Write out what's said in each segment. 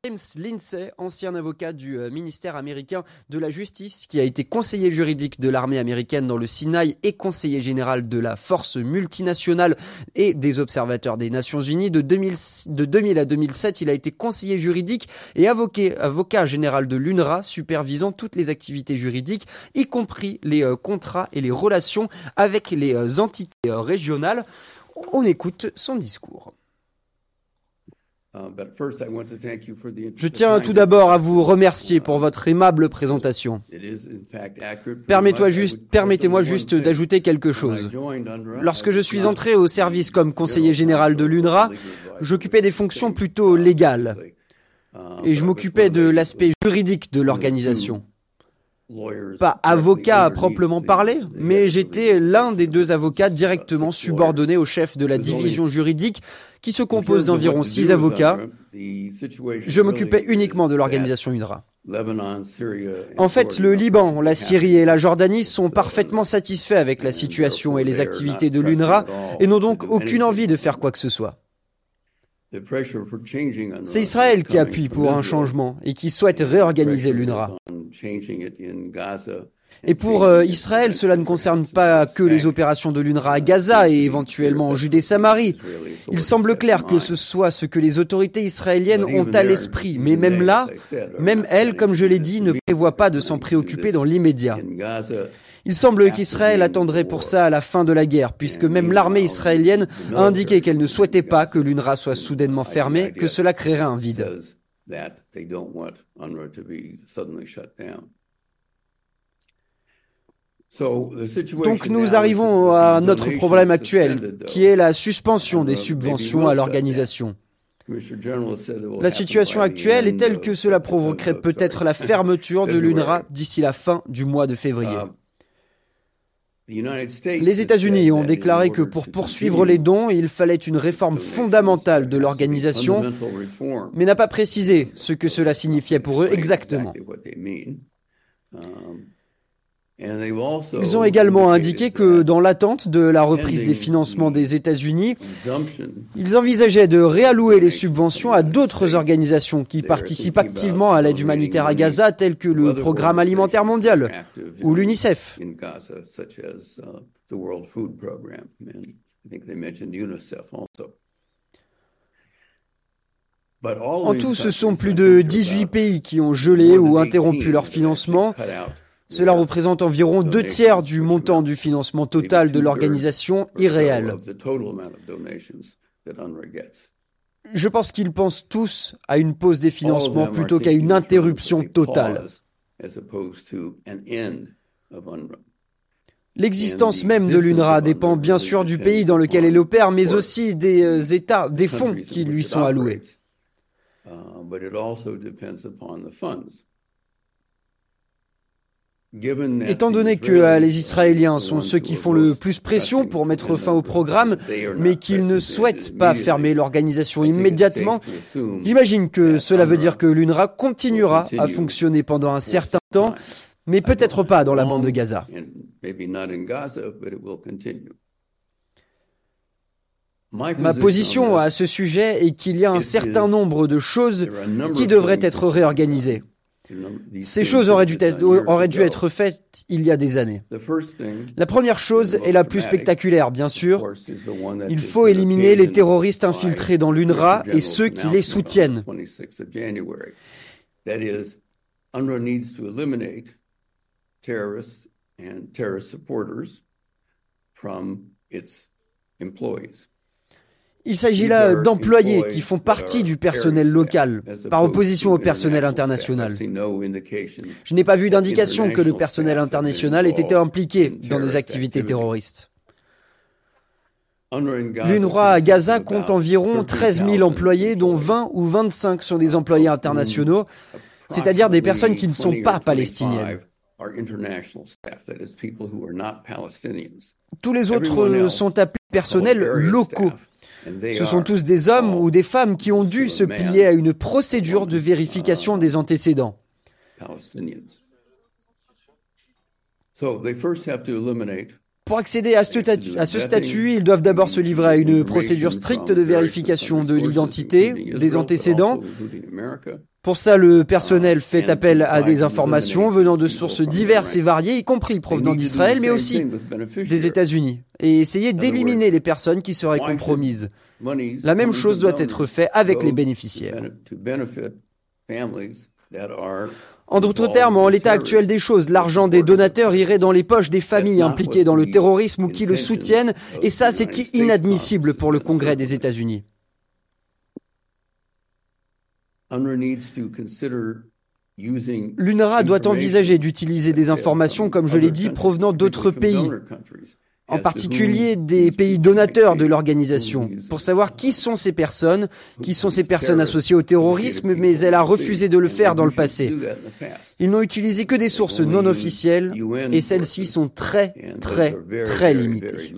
James Lindsay, ancien avocat du ministère américain de la Justice, qui a été conseiller juridique de l'armée américaine dans le Sinaï et conseiller général de la force multinationale et des observateurs des Nations Unies. De 2000 à 2007, il a été conseiller juridique et avocat général de l'UNRWA, supervisant toutes les activités juridiques, y compris les contrats et les relations avec les entités régionales. On écoute son discours. Je tiens tout d'abord à vous remercier pour votre aimable présentation. Permettez-moi juste d'ajouter quelque chose. Lorsque je suis entré au service comme conseiller général de l'UNRWA, j'occupais des fonctions plutôt légales et je m'occupais de l'aspect juridique de l'organisation. Pas avocat à proprement parler, mais j'étais l'un des deux avocats directement subordonnés au chef de la division juridique qui se compose d'environ 6 avocats. Je m'occupais uniquement de l'organisation UNRWA. En fait, le Liban, la Syrie et la Jordanie sont parfaitement satisfaits avec la situation et les activités de l'UNRWA et n'ont donc aucune envie de faire quoi que ce soit. C'est Israël qui appuie pour un changement et qui souhaite réorganiser l'UNRWA. Et pour Israël, cela ne concerne pas que les opérations de l'UNRWA à Gaza et éventuellement en Judée-Samarie. Il semble clair que ce soit ce que les autorités israéliennes ont à l'esprit, mais même là, même elles, comme je l'ai dit, ne prévoient pas de s'en préoccuper dans l'immédiat. Il semble qu'Israël attendrait pour ça à la fin de la guerre, puisque même l'armée israélienne a indiqué qu'elle ne souhaitait pas que l'UNRWA soit soudainement fermée, que cela créerait un vide. Donc nous arrivons à notre problème actuel, qui est la suspension des subventions à l'organisation. La situation actuelle est telle que cela provoquerait peut-être la fermeture de l'UNRWA d'ici la fin du mois de février. Les États-Unis ont déclaré que pour poursuivre les dons, il fallait une réforme fondamentale de l'organisation, mais n'a pas précisé ce que cela signifiait pour eux exactement. Ils ont également indiqué que, dans l'attente de la reprise des financements des États-Unis, ils envisageaient de réallouer les subventions à d'autres organisations qui participent activement à l'aide humanitaire à Gaza, telles que le Programme alimentaire mondial ou l'UNICEF. En tout, ce sont plus de 18 pays qui ont gelé ou interrompu leur financement. Cela représente environ 2/3 du montant du financement total de l'organisation irréel. Je pense qu'ils pensent tous à une pause des financements plutôt qu'à une interruption totale. L'existence même de l'UNRWA dépend bien sûr du pays dans lequel elle opère, mais aussi des États, des fonds qui lui sont alloués. Étant donné que les Israéliens sont ceux qui font le plus pression pour mettre fin au programme, mais qu'ils ne souhaitent pas fermer l'organisation immédiatement, j'imagine que cela veut dire que l'UNRWA continuera à fonctionner pendant un certain temps, mais peut-être pas dans la bande de Gaza. Ma position à ce sujet est qu'il y a un certain nombre de choses qui devraient être réorganisées. Ces choses auraient dû être faites il y a des années. La première chose est la plus spectaculaire, bien sûr. Il faut éliminer les terroristes infiltrés dans l'UNRWA et ceux qui les soutiennent. Il s'agit là d'employés qui font partie du personnel local, par opposition au personnel international. Je n'ai pas vu d'indication que le personnel international ait été impliqué dans des activités terroristes. L'UNRWA à Gaza compte environ 13 000 employés, dont 20 ou 25 sont des employés internationaux, c'est-à-dire des personnes qui ne sont pas palestiniennes. Tous les autres sont appelés personnels locaux. Ce sont tous des hommes ou des femmes qui ont dû se plier à une procédure de vérification des antécédents. Pour accéder à ce statut, ils doivent d'abord se livrer à une procédure stricte de vérification de l'identité, des antécédents. Pour ça, le personnel fait appel à des informations venant de sources diverses et variées, y compris provenant d'Israël, mais aussi des États-Unis, et essayer d'éliminer les personnes qui seraient compromises. La même chose doit être faite avec les bénéficiaires. En d'autres termes, en l'état actuel des choses, l'argent des donateurs irait dans les poches des familles impliquées dans le terrorisme ou qui le soutiennent, et ça, c'est inadmissible pour le Congrès des États-Unis. L'UNRWA doit envisager d'utiliser des informations, comme je l'ai dit, provenant d'autres pays, en particulier des pays donateurs de l'organisation, pour savoir qui sont ces personnes associées au terrorisme, mais elle a refusé de le faire dans le passé. Ils n'ont utilisé que des sources non officielles, et celles-ci sont très, très, très limitées.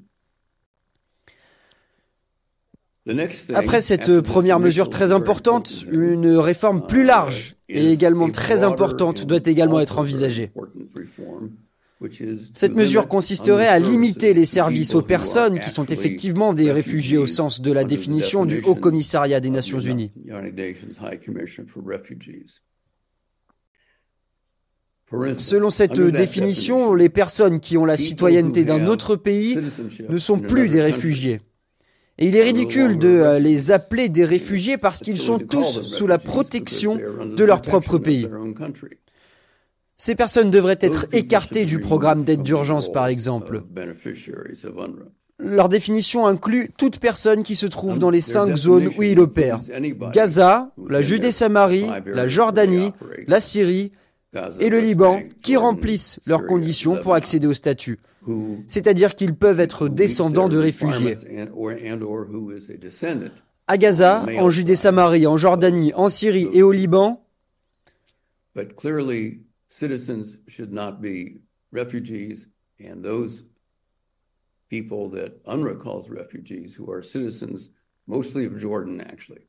Après cette première mesure très importante, une réforme plus large et également très importante doit également être envisagée. Cette mesure consisterait à limiter les services aux personnes qui sont effectivement des réfugiés au sens de la définition du Haut Commissariat des Nations Unies. Selon cette définition, les personnes qui ont la citoyenneté d'un autre pays ne sont plus des réfugiés. Et il est ridicule de les appeler des réfugiés parce qu'ils sont tous sous la protection de leur propre pays. Ces personnes devraient être écartées du programme d'aide d'urgence, par exemple. Leur définition inclut toute personne qui se trouve dans les 5 zones où il opère. Gaza, la Judée-Samarie, la Jordanie, la Syrie et le Liban, qui remplissent leurs conditions pour accéder au statut. C'est-à-dire qu'ils peuvent être descendants de réfugiés. À Gaza, en Judée-Samarie, en Jordanie, en Syrie et au Liban, citizens should not be refugees, and those people that UNRWA calls refugees, who are citizens, mostly of Jordan, actually.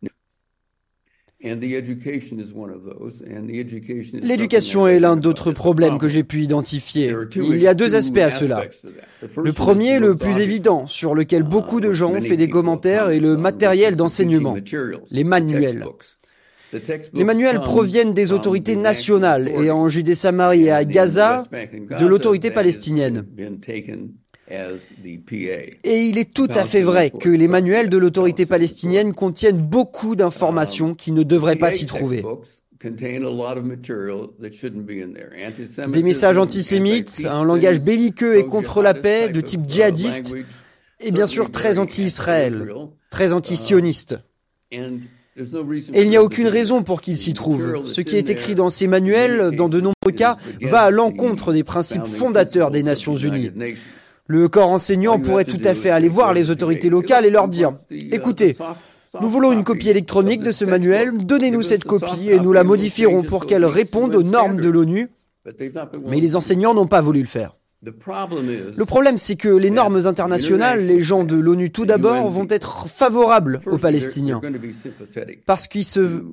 L'éducation est l'un d'autres problèmes que j'ai pu identifier. Il y a 2 aspects à cela. Le premier, le plus évident, sur lequel beaucoup de gens ont fait des commentaires, est le matériel d'enseignement, les manuels. Les manuels proviennent des autorités nationales et en Judée-Samarie et à Gaza, de l'autorité palestinienne. Et il est tout à fait vrai que les manuels de l'autorité palestinienne contiennent beaucoup d'informations qui ne devraient pas s'y trouver. Des messages antisémites, un langage belliqueux et contre la paix de type djihadiste, et bien sûr très anti-Israël, très anti-sioniste. Et il n'y a aucune raison pour qu'il s'y trouve. Ce qui est écrit dans ces manuels, dans de nombreux cas, va à l'encontre des principes fondateurs des Nations Unies. Le corps enseignant pourrait tout à fait aller voir les autorités locales et leur dire « Écoutez, nous voulons une copie électronique de ce manuel, donnez-nous cette copie et nous la modifierons pour qu'elle réponde aux normes de l'ONU. » Mais les enseignants n'ont pas voulu le faire. Le problème, c'est que les normes internationales, les gens de l'ONU tout d'abord, vont être favorables aux Palestiniens. Parce que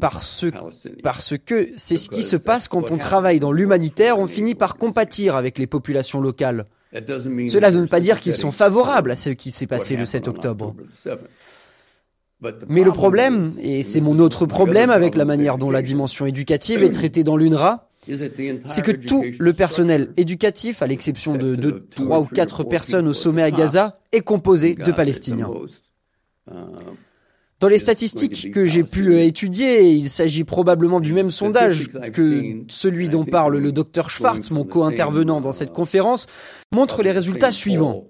c'est ce qui se passe quand on travaille dans l'humanitaire, on finit par compatir avec les populations locales. Cela ne veut pas dire qu'ils sont favorables à ce qui s'est passé le 7 octobre. Mais le problème, et c'est mon autre problème avec la manière dont la dimension éducative est traitée dans l'UNRWA, c'est que tout le personnel éducatif, à l'exception de 3 ou 4 personnes au sommet à Gaza, est composé de Palestiniens. Dans les statistiques que j'ai pu étudier, il s'agit probablement du même sondage que celui dont parle le Dr Schwartz, mon co-intervenant dans cette conférence, montre les résultats suivants.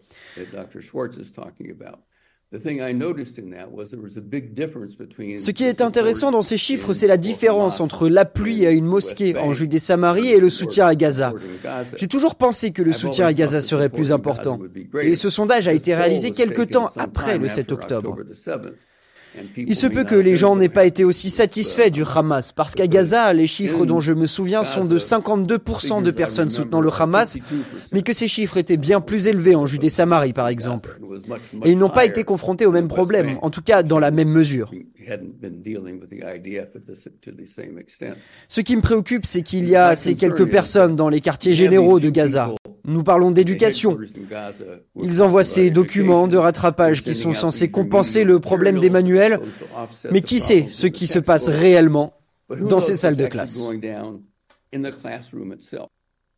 Ce qui est intéressant dans ces chiffres, c'est la différence entre l'appui à une mosquée en Judée-Samarie et le soutien à Gaza. J'ai toujours pensé que le soutien à Gaza serait plus important. Et ce sondage a été réalisé quelque temps après le 7 octobre. Il se peut que les gens n'aient pas été aussi satisfaits du Hamas, parce qu'à Gaza, les chiffres dont je me souviens sont de 52% de personnes soutenant le Hamas, mais que ces chiffres étaient bien plus élevés en Judée-Samarie, par exemple. Et ils n'ont pas été confrontés au même problème, en tout cas dans la même mesure. Ce qui me préoccupe, c'est qu'il y a ces quelques personnes dans les quartiers généraux de Gaza, Nous parlons d'éducation. Ils envoient ces documents de rattrapage qui sont censés compenser le problème des manuels, mais qui sait ce qui se passe réellement dans ces salles de classe?